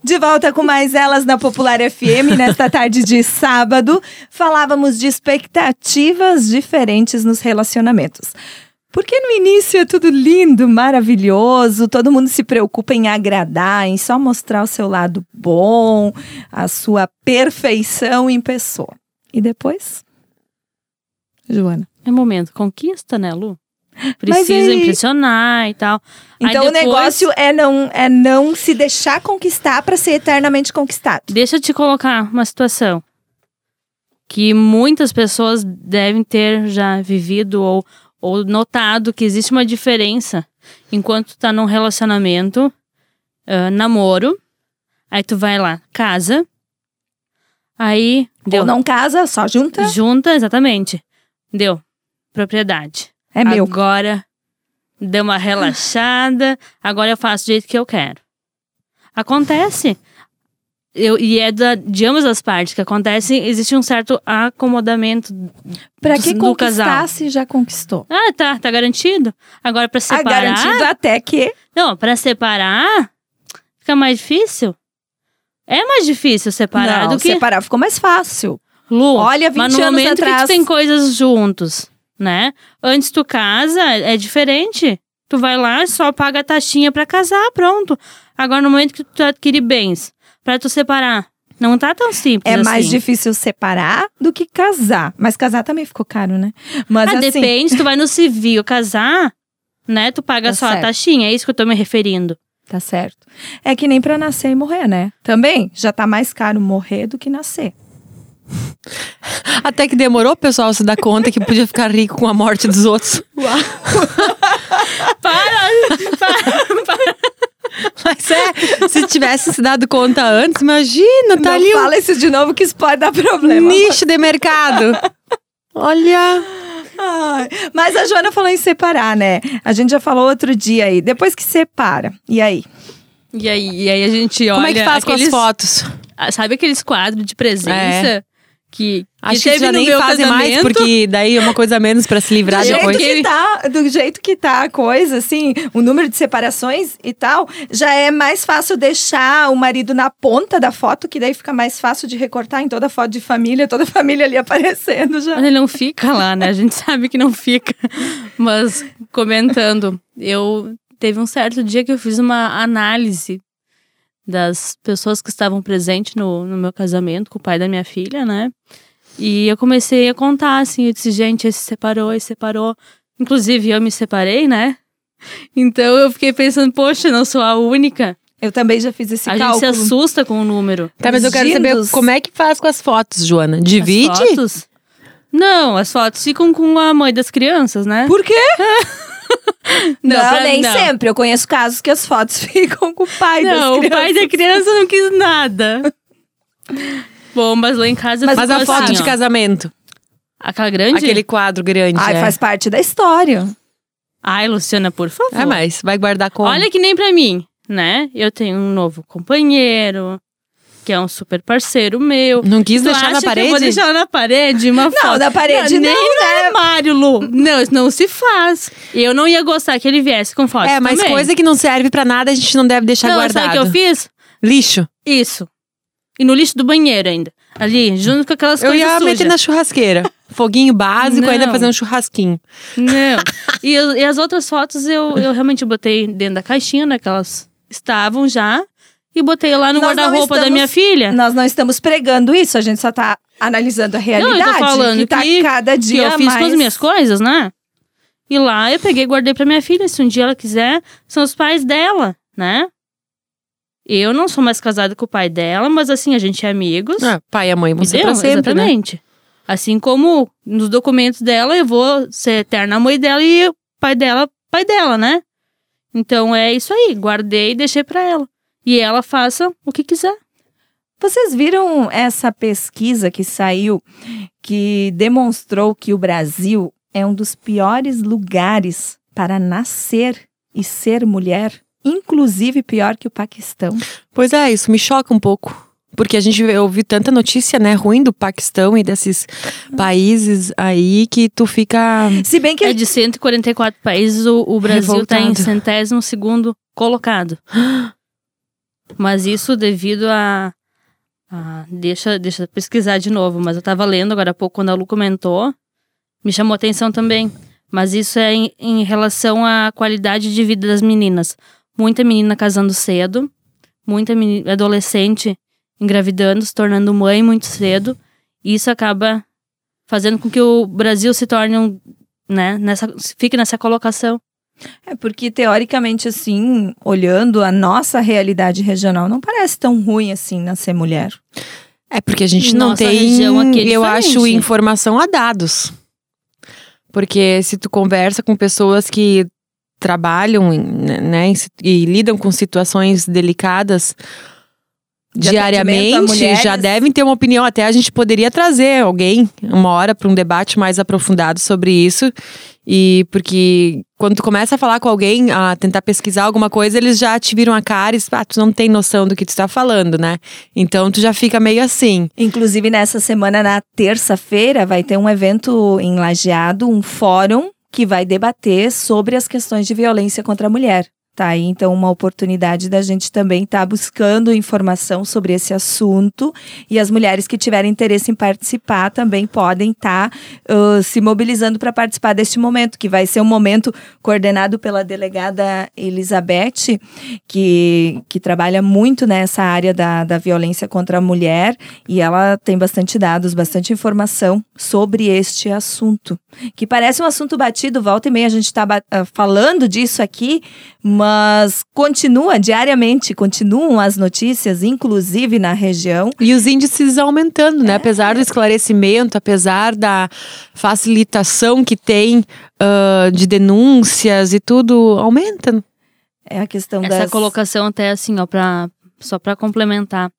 De volta com mais Elas na Popular FM, nesta tarde de sábado. Falávamos de expectativas diferentes nos relacionamentos. Porque no início é tudo lindo, maravilhoso, todo mundo se preocupa em agradar, em só mostrar o seu lado bom, a sua perfeição em pessoa. E depois? Joana? É momento, conquista, né, Lu? Precisa impressionar e tal. Então depois, o negócio é não se deixar conquistar para ser eternamente conquistado. Deixa eu te colocar uma situação que muitas pessoas devem ter já vivido ou notado que existe uma diferença enquanto tu tá num relacionamento, namoro, aí tu vai lá, casa, aí... Ou não casa, só junta. Junta, exatamente. Deu. Propriedade. É meu. Agora, deu uma relaxada, agora eu faço do jeito que eu quero. Acontece. E é de ambas as partes que acontece, existe um certo acomodamento pra que do conquistar casal. Se já conquistou? Ah, tá garantido. Agora pra separar... garantido até que... Não, pra separar, fica mais difícil. É mais difícil separar do que... separar ficou mais fácil. Lu, olha, 20 mas no anos momento atrás... que tu tem coisas juntos, né? Antes tu casa, é diferente. Tu vai lá, só paga a taxinha pra casar, pronto. Agora no momento que tu adquire bens, pra tu separar, não tá tão simples assim. É mais difícil separar do que casar. Mas casar também ficou caro, né? Mas assim... depende, tu vai no civil casar, né? Tu paga só a taxinha, é isso que eu tô me referindo. Tá certo. É que nem pra nascer e morrer, né? Também, já tá mais caro morrer do que nascer. Até que demorou o pessoal se dar conta que podia ficar rico com a morte dos outros. Uau. Para. Mas se tivesse se dado conta antes, imagina, tá não ali fala isso de novo que isso pode dar problema. Nicho de mercado. Olha... Ai, mas a Joana falou em separar, né? A gente já falou outro dia aí. Depois que separa, e aí? E aí a gente olha... Como é que faz com as fotos? Sabe aqueles quadros de presença? Que acho que já nem fazem mais, porque daí é uma coisa a menos pra se livrar depois. Do jeito que tá a coisa, assim, o número de separações e tal, já é mais fácil deixar o marido na ponta da foto, que daí fica mais fácil de recortar em toda foto de família, toda a família ali aparecendo já. Mas ele não fica lá, né? A gente sabe que não fica. Mas, comentando, teve um certo dia que eu fiz uma análise das pessoas que estavam presentes no meu casamento com o pai da minha filha, né? E eu comecei a contar, assim, eu disse, gente, esse separou. Inclusive, eu me separei, né? Então, eu fiquei pensando, poxa, não sou a única. Eu também já fiz esse cálculo. A gente se assusta com o número. Tá, mas eu quero saber como é que faz com as fotos, Joana? Divide? As fotos? Não, as fotos ficam com a mãe das crianças, né? Por quê? Não, nem sempre. Eu conheço casos que as fotos ficam com o pai das crianças. Não, o pai da criança não quis nada. Bom, mas lá em casa... Mas a foto de casamento? Aquela grande? Aquele quadro grande. Ai, faz parte da história. Ai, Luciana, por favor. Mas vai guardar como? Olha que nem pra mim, né? Eu tenho um novo companheiro... que é um super parceiro meu. Não quis deixar na parede? Eu vou deixar na parede uma foto. Não, na parede não, nem no armário, Lu. Não, isso não se faz. Eu não ia gostar que ele viesse com foto mas também. Coisa que não serve pra nada, a gente não deve deixar guardado. Sabe o que eu fiz? Lixo. Isso. E no lixo do banheiro ainda. Ali, junto com aquelas coisas sujas. Eu ia meter na churrasqueira. Foguinho básico, ainda fazer um churrasquinho. Não. E as outras fotos eu realmente botei dentro da caixinha, né? Que elas estavam já. E botei lá no guarda-roupa da minha filha. Nós não estamos pregando isso, a gente só tá analisando a realidade. Não, eu tô falando que tá cada dia que eu fiz mais... com as minhas coisas, né? E lá eu peguei e guardei pra minha filha. Se um dia ela quiser, são os pais dela, né? Eu não sou mais casada com o pai dela, mas assim, a gente é amigos. Pai e a mãe vão ser pra sempre, exatamente. Né? Assim como nos documentos dela, eu vou ser eterna mãe dela e o pai dela, né? Então é isso aí, guardei e deixei pra ela. E ela faça o que quiser. Vocês viram essa pesquisa que saiu, que demonstrou que o Brasil é um dos piores lugares para nascer e ser mulher? Inclusive pior que o Paquistão. Pois é, isso me choca um pouco. Porque a gente ouviu tanta notícia, né, ruim do Paquistão e desses países aí que tu fica... Se bem que... de 144 países, o Brasil tá em 102º colocado. Mas isso devido a deixa eu pesquisar de novo, mas eu tava lendo agora há pouco quando a Lu comentou, me chamou a atenção também. Mas isso é em relação à qualidade de vida das meninas. Muita menina casando cedo, muita adolescente engravidando, se tornando mãe muito cedo. E isso acaba fazendo com que o Brasil se torne, fique nessa colocação. Porque teoricamente, assim, olhando a nossa realidade regional, não parece tão ruim assim nascer mulher. Porque a gente não Nossa tem, região aqui é eu diferente. acho, informação a dados. Porque se tu conversa com pessoas que trabalham, né, e lidam com situações delicadas diariamente, já devem ter uma opinião. Até a gente poderia trazer alguém uma hora para um debate mais aprofundado sobre isso. E porque quando tu começa a falar com alguém, a tentar pesquisar alguma coisa, eles já te viram a cara e tu não tem noção do que tu tá falando, né? Então tu já fica meio assim. Inclusive nessa semana, na terça-feira, vai ter um evento em Lajeado, um fórum que vai debater sobre as questões de violência contra a mulher. Tá aí, então, uma oportunidade da gente também estar buscando informação sobre esse assunto, e as mulheres que tiverem interesse em participar também podem estar se mobilizando para participar deste momento, que vai ser um momento coordenado pela delegada Elizabeth, que trabalha muito nessa área da violência contra a mulher, e ela tem bastante dados, bastante informação sobre este assunto, que parece um assunto batido, volta e meia a gente está falando disso aqui, mas continuam as notícias, inclusive na região. E os índices aumentando, né? Apesar do esclarecimento, apesar da facilitação que tem de denúncias e tudo, aumenta. É a questão essa colocação até assim, ó, só para complementar.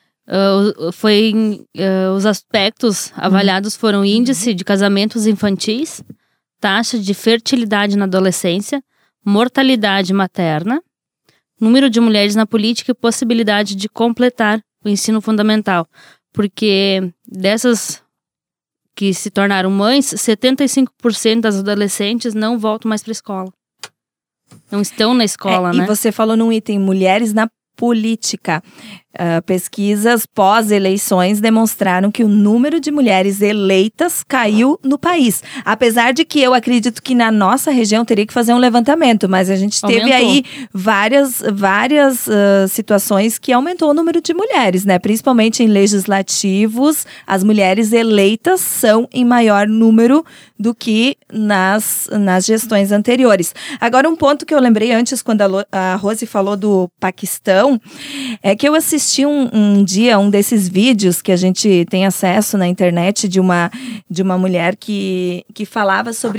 Os aspectos avaliados foram índice de casamentos infantis, taxa de fertilidade na adolescência, mortalidade materna, número de mulheres na política e possibilidade de completar o ensino fundamental. Porque dessas que se tornaram mães, 75% das adolescentes não voltam mais para a escola. Não estão na escola, né? E você falou num item, mulheres na política. Pesquisas pós-eleições demonstraram que o número de mulheres eleitas caiu no país. Apesar de que eu acredito que na nossa região teria que fazer um levantamento, mas a gente teve aí várias situações que aumentou o número de mulheres, né? Principalmente em legislativos, as mulheres eleitas são em maior número do que nas gestões anteriores. Agora, um ponto que eu lembrei antes, quando a Rose falou do Paquistão, é que eu assisti um dia um desses vídeos que a gente tem acesso na internet de uma mulher que falava sobre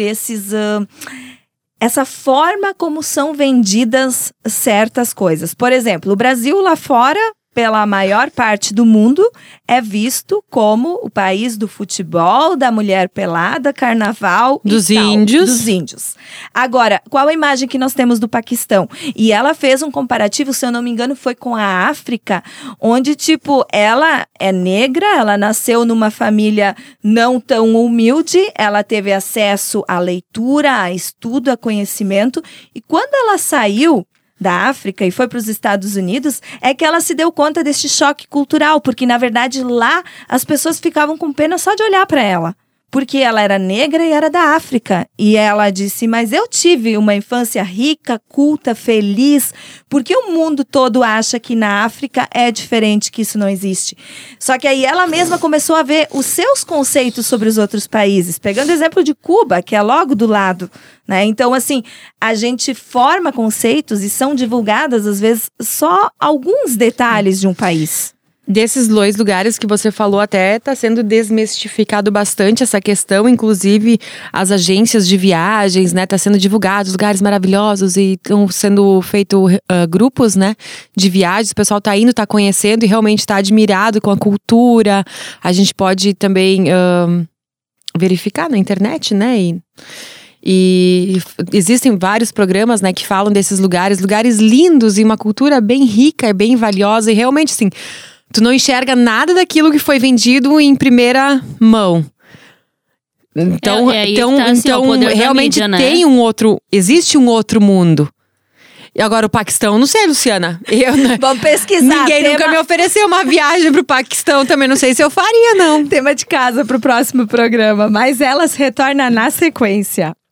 essa forma como são vendidas certas coisas. Por exemplo, o Brasil lá fora, pela maior parte do mundo, é visto como o país do futebol, da mulher pelada, carnaval dos índios. Agora, qual a imagem que nós temos do Paquistão? E ela fez um comparativo, se eu não me engano, foi com a África, onde, ela é negra, ela nasceu numa família não tão humilde, ela teve acesso à leitura, a estudo, a conhecimento, e quando ela saiu da África e foi para os Estados Unidos, é que ela se deu conta desse choque cultural, porque na verdade lá as pessoas ficavam com pena só de olhar para ela, porque ela era negra e era da África. E ela disse, mas eu tive uma infância rica, culta, feliz, porque o mundo todo acha que na África é diferente, que isso não existe. Só que aí ela mesma começou a ver os seus conceitos sobre os outros países, pegando o exemplo de Cuba, que é logo do lado, né? Então, assim, a gente forma conceitos e são divulgadas, às vezes, só alguns detalhes de um país. Desses 2 lugares que você falou, até está sendo desmistificado bastante essa questão, inclusive as agências de viagens, né, tá sendo divulgados lugares maravilhosos e estão sendo feitos grupos, né, de viagens, o pessoal tá indo, tá conhecendo e realmente tá admirado com a cultura. A gente pode também verificar na internet, né, e existem vários programas, né, que falam desses lugares lindos e uma cultura bem rica e bem valiosa, e realmente, assim, tu não enxerga nada daquilo que foi vendido em primeira mão. Então, tá, assim, realmente mídia, né? existe um outro mundo. E agora o Paquistão, não sei, Luciana. Vamos pesquisar. Ninguém nunca me ofereceu uma viagem pro Paquistão, também não sei se eu faria, não. Tema de casa pro próximo programa, mas elas retornam na sequência.